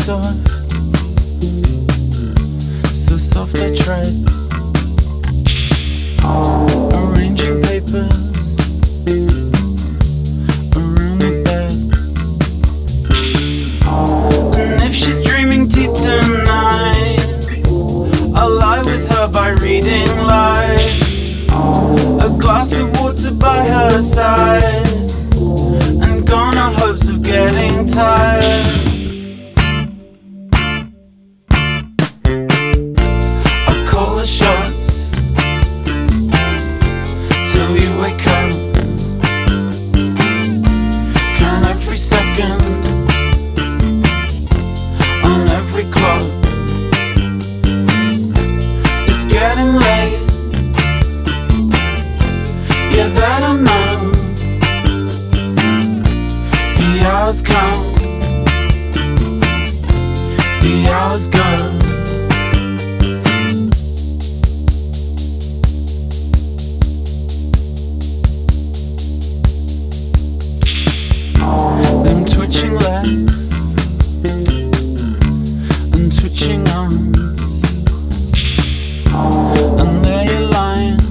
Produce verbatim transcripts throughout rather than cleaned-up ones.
soft, so soft I tread, arranging papers around the bed. And if she's dreaming deep tonight, I'll lie with her by reading light, a glass of water by her side, and gone are hopes of getting tired. I'll call the shots till you wake up. Count every second on every clock. It's getting late, yeah, that I know. The hours come, the hours go. Them twitching legs and twitching arms, and there you're lying,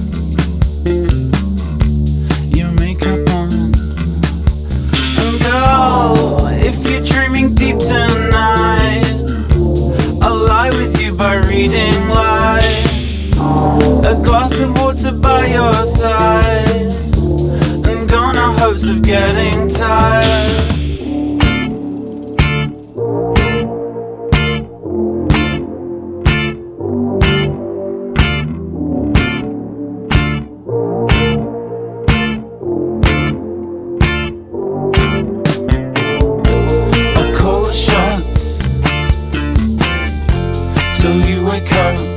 your makeup on. And girl, if you're dreaming deep tonight, I'll lie with you by reading light, a glass of water by your side, and gone are hopes of getting tired. I'll call the shots till you wake up.